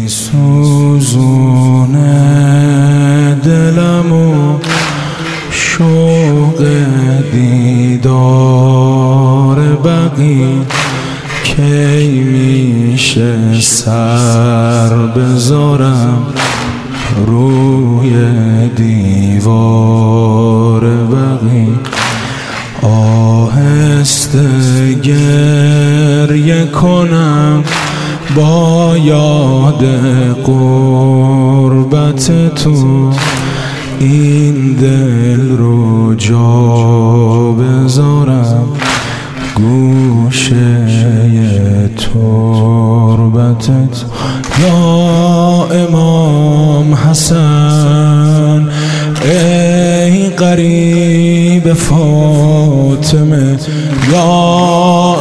میسوزونه دلمو شوق دیدار بقی، کی میشه سر بذارم روی دیوار بقی. آهسته گریه کنم با یاد غربت تو، این دل رو جا بذارم گوشه تربتت. یا امام حسن ای قریب فاطمه، یا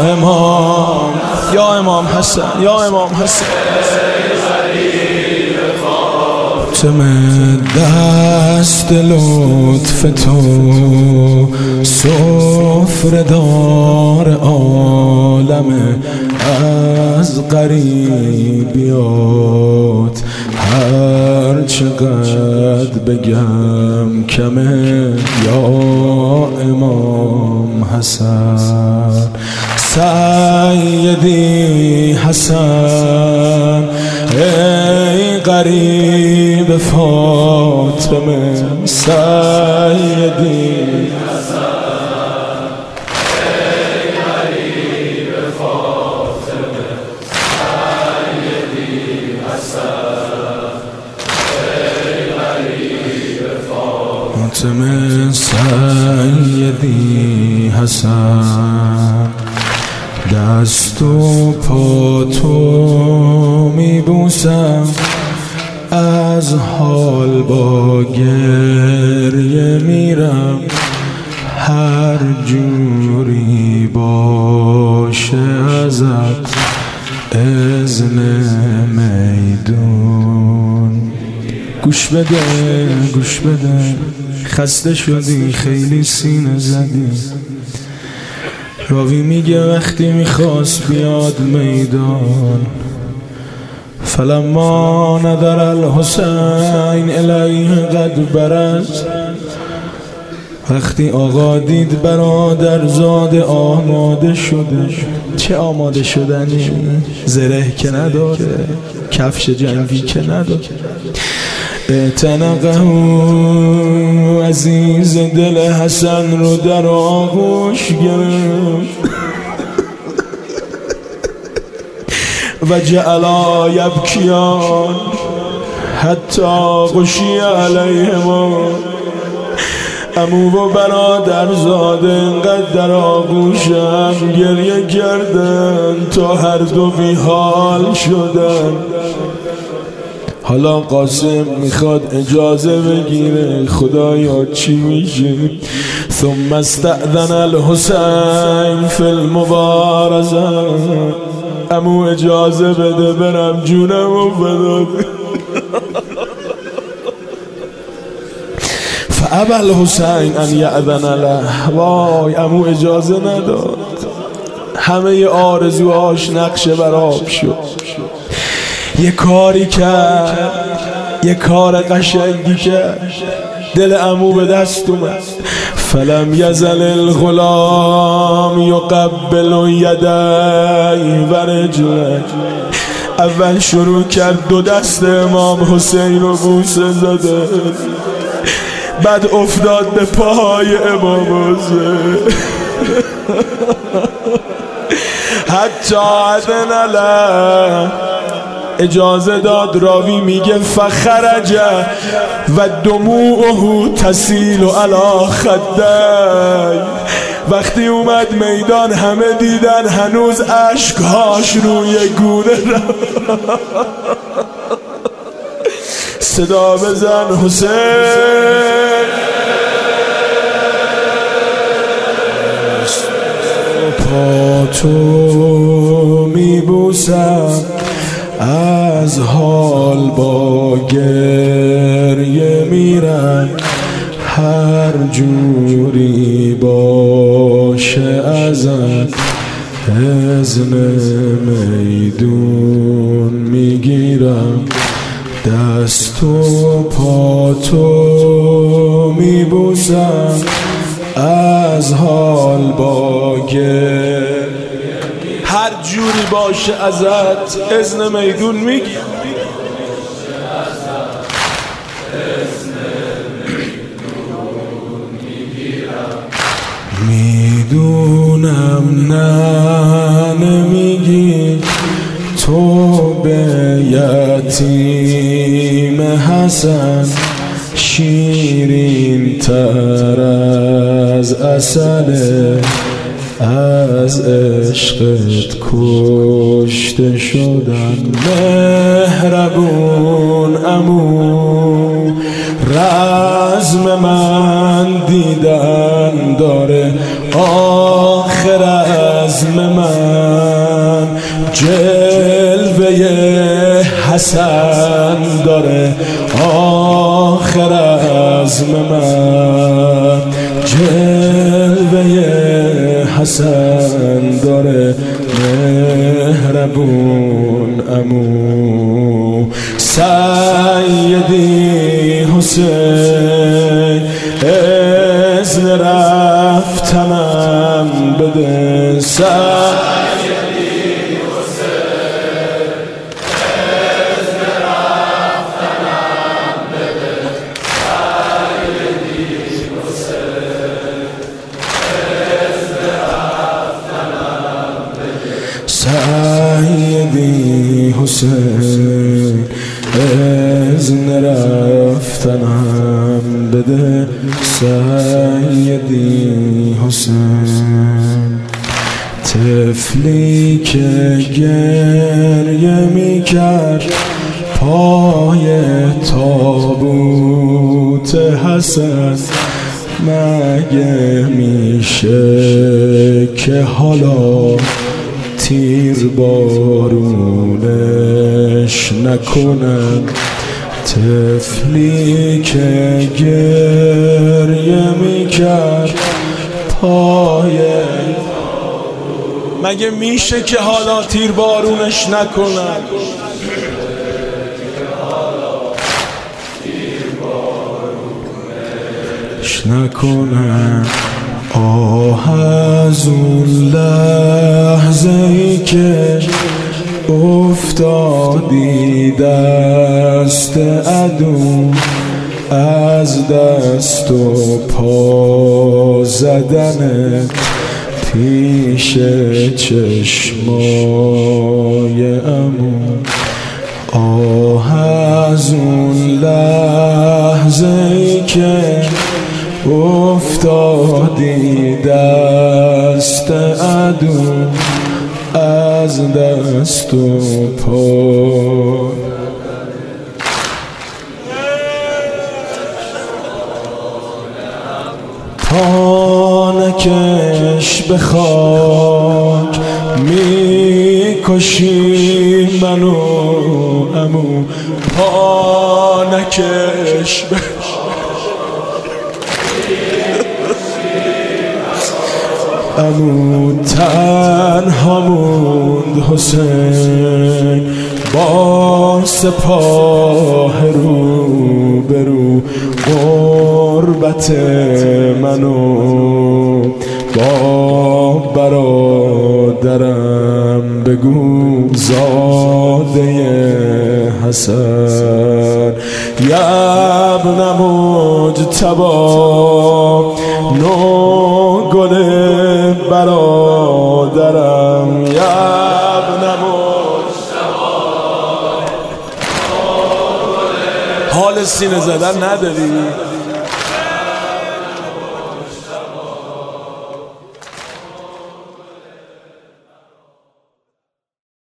امام حسن، یا امام حسن دست لطف تو سفره دار عالمه، از قریبیات هر چقدر بگم کمه. یا امام حسن سیدی حسن ای قریب فاطمه، سیدی حسن ای قریب فاطمه، سیدی حسن ای قریب فاطمه، سیدی حسن. دست و پا تو میبوسم، از حال با گریه میرم، هر جوری باشه ازت اذن میدون. گوش بده گوش بده، خسته شدی خیلی سینه زدی. راوی میگه وقتی میخواست بیاد میدان، فلما نظر الحسین الیه قد برز، وقتی آقا دید برادرزاده آماده شده. چه آماده شدنی؟ زره که نداره، کفش جنگی که نداره. اعتنقه عزیز دل حسن رو در آغوش گرفت و جعلا یبکیان حتی غشی علیهما. عمو و برادرزاده انقدر در آغوشم گریه کردن تا هر دو بیحال شدن. حالا قاسم میخواد اجازه بگیره خدایا چی میشه. ثم استأذن الحسین فی المبارزه، عمو اجازه بده برم جونمو بداد. فابى الحسین ان یأذن له، وای عمو اجازه نداد. همه آرزوهاش نقشه برآب شد. یه کاری کرد، یه کار قشنگی کرد، دل عمو به دست اومد. فلم یزل الغلام یقبل یدیه و رجله، اول شروع کرد دو دست امام حسین رو بوسه زده، بعد افتاد به پاهای امام حسین. حتی اذن له، اجازه داد. راوی میگه فخرج و دموعه تسیل علی خدی، وقتی اومد میدان همه دیدن هنوز اشکهاش روی گونه رفت. صدا بزن حسین. پا تو میبوسم، از حال با گریه میرم، هر جوری باشه ازت اذن میدون میگی. میگیرم، دست و پاتو میبوسم، از حال باگه هر جوری باشه ازت اذن میدون میگیرم. میدونم نه نمیگی تو به یتیم حسن، شیرین تر از عسله، از عشقت کشته شدن. مهربون عمو رزم من دیدن داره، آخر رزم من جلوه حسن داره، آخر رزم من جلوه حسن داره. مهربون عمو سیدی حسین، اذن رفتنم بده. سیدی حسین، اذن رفتنم بده. سیدی حسین، اذن رفتنم بده. سیدی حسین، اذن رفتنم بده. سیدی حسین، طفلی که گریه میکرد پای تابوت حسن، مگه میشه که حالا تیر بارونش نکنن؟ طفلی که گریه میکرد پای، مگه میشه که حالا تیر بارونش نکنن؟ نکنن. آه از اون لحظه ای که افتادی دست عدو، از دست و پا زدنت پیش چشمای عمو. آه از اون لحظه ای که افتادی دست عدو، از دست و پا. پا نکش به خاک میکشی منو عمو، پا نکش به عمو. تنها موند حسین با سپاه رو برو، غربت منو با برادرم بگو، زاده حسن. ابن مجتبی نو گل برادرم، ابن مجتبی. حال سینه زدن نداری؟